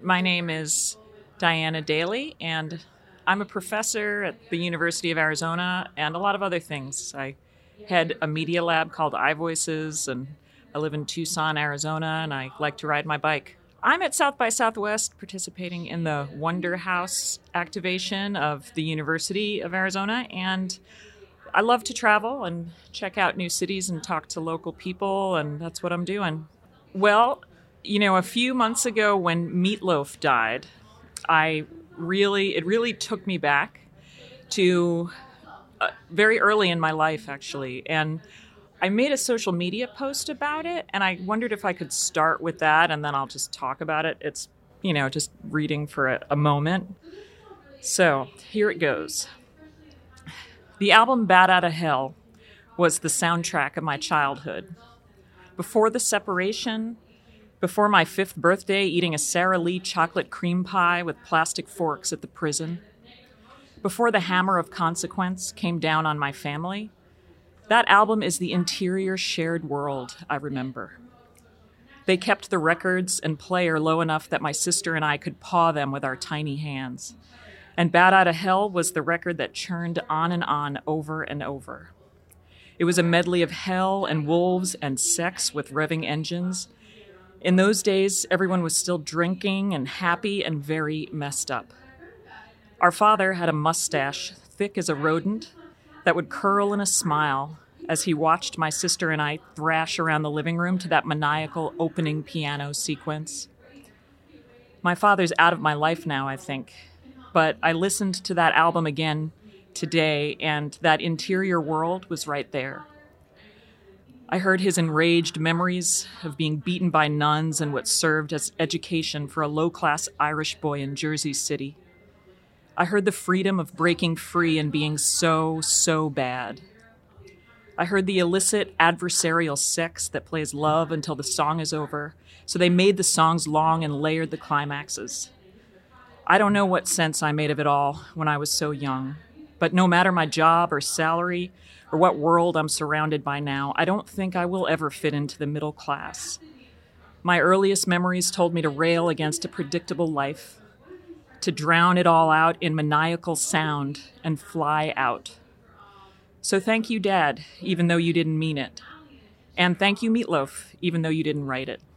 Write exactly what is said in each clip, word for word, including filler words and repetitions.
My name is Diana Daly, and I'm a professor at the University of Arizona and a lot of other things. I head a media lab called iVoices, and I live in Tucson, Arizona, and I like to ride my bike. I'm at South by Southwest participating in the Wonder House activation of the University of Arizona, and I love to travel and check out new cities and talk to local people, and that's what I'm doing. Well, you know, a few months ago when Meatloaf died, I really, it really took me back to uh, very early in my life, actually, and I made a social media post about it, and I wondered if I could start with that, and then I'll just talk about it. It's, you know, just reading for a, a moment. So, here it goes. The album Bat Outta Hell was the soundtrack of my childhood. Before the separation, before my fifth birthday, eating a Sara Lee chocolate cream pie with plastic forks at the prison, before the hammer of consequence came down on my family, that album is the interior shared world I remember. They kept the records and player low enough that my sister and I could paw them with our tiny hands. And Bat Outta Hell was the record that churned on and on over and over. It was a medley of hell and wolves and sex with revving engines. In those days, everyone was still drinking and happy and very messed up. Our father had a mustache thick as a rodent that would curl in a smile as he watched my sister and I thrash around the living room to that maniacal opening piano sequence. My father's out of my life now, I think, but I listened to that album again today, and that interior world was right there. I heard his enraged memories of being beaten by nuns and what served as education for a low-class Irish boy in Jersey City. I heard the freedom of breaking free and being so, so bad. I heard the illicit adversarial sex that plays love until the song is over, so they made the songs long and layered the climaxes. I don't know what sense I made of it all when I was so young, but no matter my job or salary or what world I'm surrounded by now, I don't think I will ever fit into the middle class. My earliest memories told me to rail against a predictable life, to drown it all out in maniacal sound and fly out. So thank you, Dad, even though you didn't mean it. And thank you, Meatloaf, even though you didn't write it.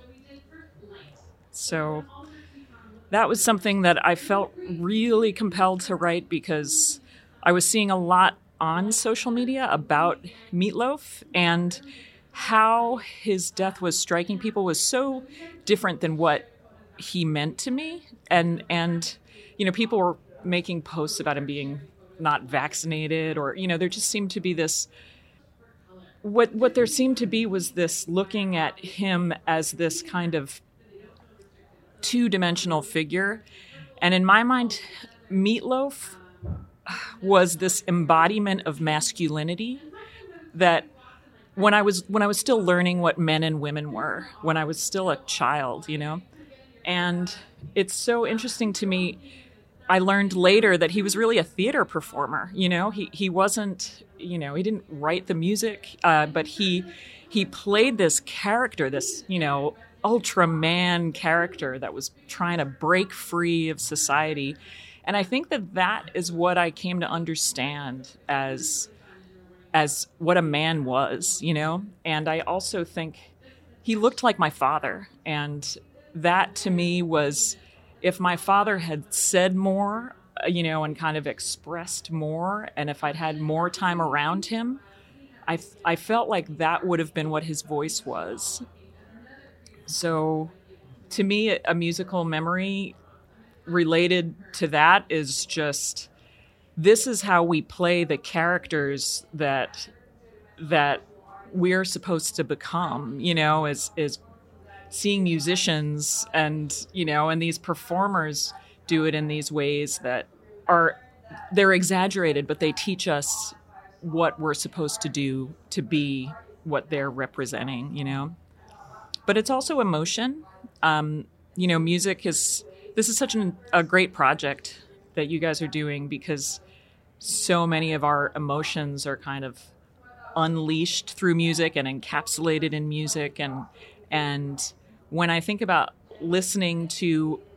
So that was something that I felt really compelled to write because I was seeing a lot on social media about Meatloaf, and how his death was striking people was so different than what he meant to me. And, and, you know, people were making posts about him being not vaccinated, or, you know, there just seemed to be this, what, what there seemed to be was this looking at him as this kind of two-dimensional figure. And in my mind, Meatloaf was this embodiment of masculinity that when I was, when I was still learning what men and women were, when I was still a child, you know, and it's so interesting to me. I learned later that he was really a theater performer. You know, he he wasn't, you know, he didn't write the music, uh, but he he played this character, this, you know, Ultraman character that was trying to break free of society. And I think that that is what I came to understand as as what a man was, you know. And I also think he looked like my father, and that to me was, if my father had said more, you know, and kind of expressed more, and if I'd had more time around him, I, I felt like that would have been what his voice was. So to me, a musical memory related to that is just, this is how we play the characters that that we're supposed to become, you know, as, as seeing musicians and, you know, and these performers do it in these ways that are, they're exaggerated, but they teach us what we're supposed to do to be what they're representing, you know. But it's also emotion. Um, you know, music is, this is such an, a great project that you guys are doing, because so many of our emotions are kind of unleashed through music and encapsulated in music. And, and when I think about listening to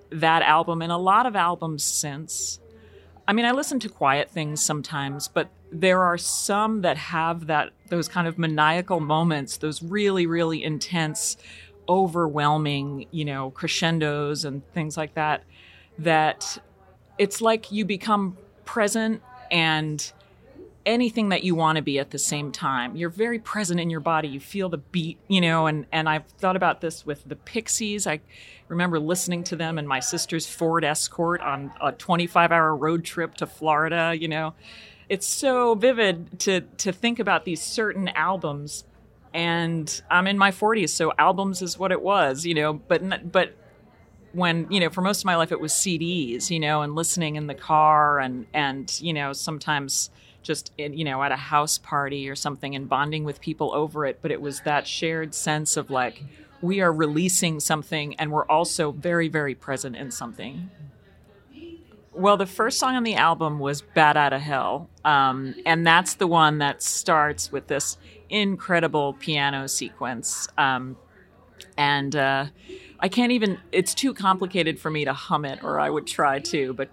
that album and a lot of albums since. I mean, I listen to quiet things sometimes, but there are some that have that those kind of maniacal moments, those really, really intense, overwhelming, you know, crescendos and things like that, that it's like you become present and anything that you want to be at the same time. You're very present in your body. You feel the beat, you know, and, and I've thought about this with the Pixies. I remember listening to them in my sister's Ford Escort on a twenty-five hour road trip to Florida, you know. It's so vivid to to think about these certain albums. And I'm in my forties, so albums is what it was, you know, but but when, you know, for most of my life it was C Ds, you know, and listening in the car and, and you know, sometimes just, in, you know, at a house party or something and bonding with people over it. But it was that shared sense of like, we are releasing something and we're also very, very present in something. Well, the first song on the album was Bat Out of Hell. Um, and that's the one that starts with this incredible piano sequence. Um, and uh, I can't even, it's too complicated for me to hum it, or I would try to, but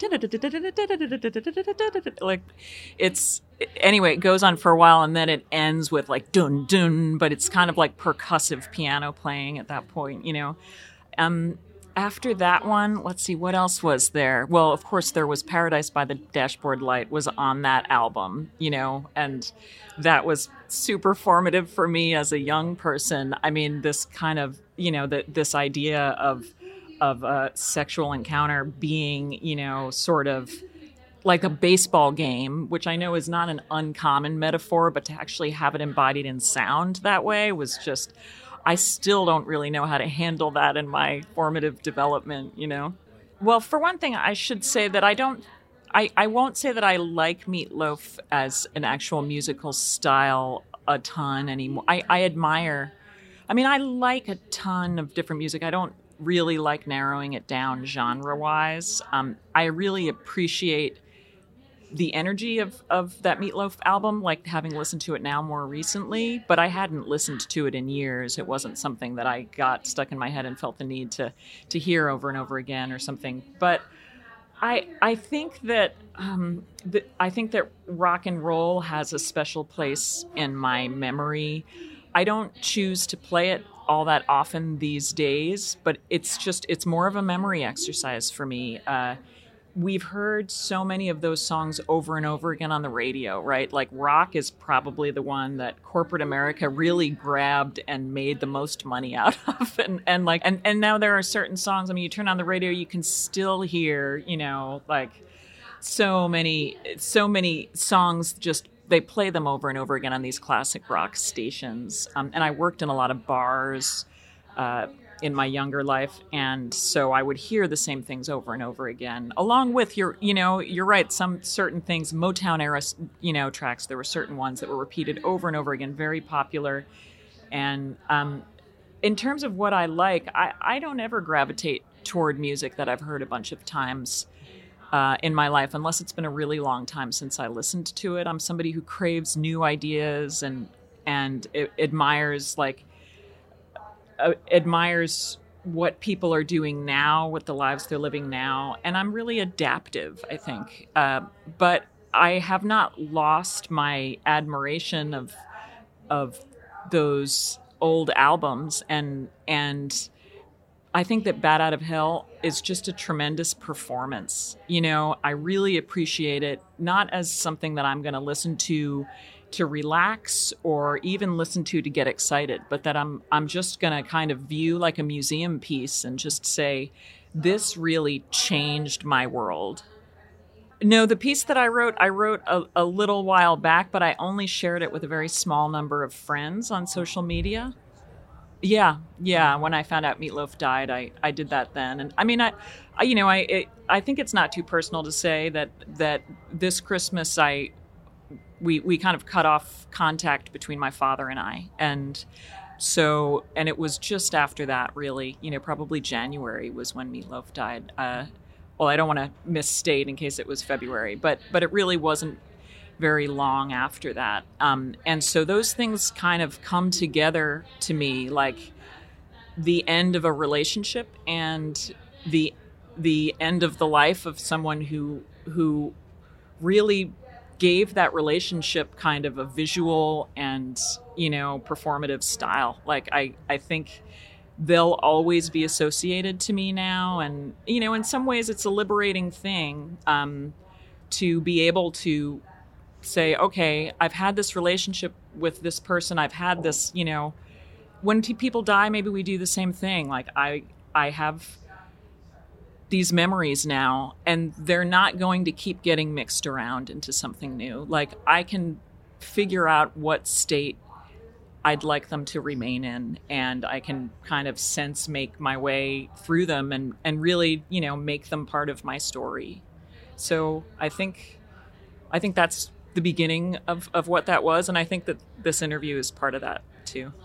like it's, anyway, it goes on for a while and then it ends with like dun dun, but it's kind of like percussive piano playing at that point, you know. Um, after that one, let's see, what else was there? Well, of course, there was Paradise by the Dashboard Light was on that album, you know, and that was super formative for me as a young person. I mean, this kind of, you know, the, this idea of of a sexual encounter being, you know, sort of like a baseball game, which I know is not an uncommon metaphor, but to actually have it embodied in sound that way was just, I still don't really know how to handle that in my formative development, you know? Well, for one thing, I should say that I don't, I, I won't say that I like Meat Loaf as an actual musical style a ton anymore. I, I admire, I mean, I like a ton of different music. I don't really like narrowing it down genre-wise. Um, I really appreciate the energy of, of that Meat Loaf album, like having listened to it now more recently, but I hadn't listened to it in years. It wasn't something that I got stuck in my head and felt the need to to hear over and over again or something. But I I think that um, th- I think that rock and roll has a special place in my memory. I don't choose to play it all that often these days, but it's just it's more of a memory exercise for me. Uh, We've heard so many of those songs over and over again on the radio, right? Like rock is probably the one that corporate America really grabbed and made the most money out of. And, and like, and, and now there are certain songs, I mean, you turn on the radio, you can still hear, you know, like so many, so many songs just, they play them over and over again on these classic rock stations. Um, and I worked in a lot of bars, uh, in my younger life, and so I would hear the same things over and over again, along with your, you know, you're right, some certain things, Motown era, you know, tracks, there were certain ones that were repeated over and over again, very popular. And um, in terms of what I like, I, I don't ever gravitate toward music that I've heard a bunch of times uh, in my life, unless it's been a really long time since I listened to it. I'm somebody who craves new ideas and, and it admires, like, Uh, admires what people are doing now, what the lives they're living now. And I'm really adaptive, I think. Uh, but I have not lost my admiration of of those old albums. And and I think that Bat Out of Hell is just a tremendous performance. You know, I really appreciate it, not as something that I'm going to listen to to relax or even listen to to get excited, but that I'm I'm just going to kind of view like a museum piece and just say, this really changed my world. No, the piece that I wrote, I wrote a, a little while back, but I only shared it with a very small number of friends on social media. Yeah, yeah. When I found out Meat Loaf died, I, I did that then. And I mean, I, I you know, I it, I think it's not too personal to say that that this Christmas I we we kind of cut off contact between my father and I. And so, and it was just after that, really, you know, probably January was when Meat Loaf died. Uh, well, I don't want to misstate in case it was February, but but it really wasn't very long after that. Um, and so those things kind of come together to me, like the end of a relationship and the the end of the life of someone who who really gave that relationship kind of a visual and, you know, performative style. Like, I, I think they'll always be associated to me now. And, you know, in some ways it's a liberating thing um, to be able to say, okay, I've had this relationship with this person. I've had this, you know, when t- people die, maybe we do the same thing. Like, I, I have these memories now, and they're not going to keep getting mixed around into something new. Like, I can figure out what state I'd like them to remain in, and I can kind of sense make my way through them and, and really, you know, make them part of my story. So I think I think that's the beginning of, of what that was, and I think that this interview is part of that too.